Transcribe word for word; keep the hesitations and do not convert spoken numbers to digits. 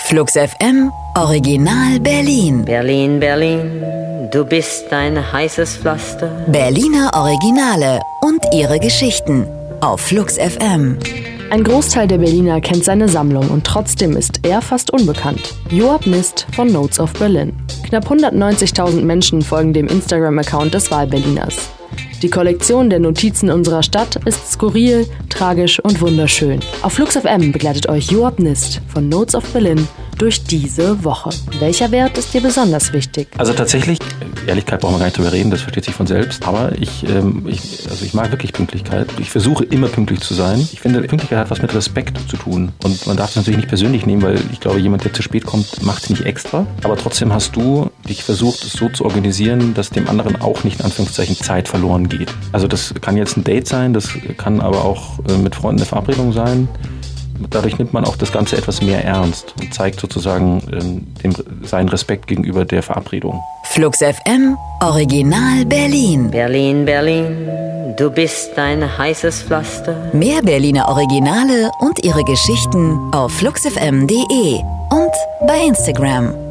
Flux F M Original Berlin. Berlin, Berlin, du bist ein heißes Pflaster. Berliner Originale und ihre Geschichten auf Flux F M. Ein Großteil der Berliner kennt seine Sammlung und trotzdem ist er fast unbekannt. Joab Nist von Notes of Berlin. Knapp hundertneunzigtausend Menschen folgen dem Instagram-Account des Wahlberliners. Die Kollektion der Notizen unserer Stadt ist skurril, tragisch und wunderschön. Auf Flux F M begleitet euch Joab Nist von Notes of Berlin durch diese Woche. Welcher Wert ist dir besonders wichtig? Also tatsächlich, Ehrlichkeit brauchen wir gar nicht drüber reden, das versteht sich von selbst. Aber ich, ähm, ich, also ich mag wirklich Pünktlichkeit. Ich versuche immer pünktlich zu sein. Ich finde, Pünktlichkeit hat was mit Respekt zu tun. Und man darf es natürlich nicht persönlich nehmen, weil ich glaube, jemand, der zu spät kommt, macht es nicht extra. Aber trotzdem hast du dich versucht, es so zu organisieren, dass dem anderen auch nicht in Anführungszeichen Zeit verloren geht. Also das kann jetzt ein Date sein, das kann aber auch äh, mit Freunden eine Verabredung sein. Dadurch nimmt man auch das Ganze etwas mehr ernst und zeigt sozusagen ähm, dem, seinen Respekt gegenüber der Verabredung. Flux F M Original Berlin. Berlin, Berlin, du bist ein heißes Pflaster. Mehr Berliner Originale und ihre Geschichten auf flux f m punkt d e und bei Instagram.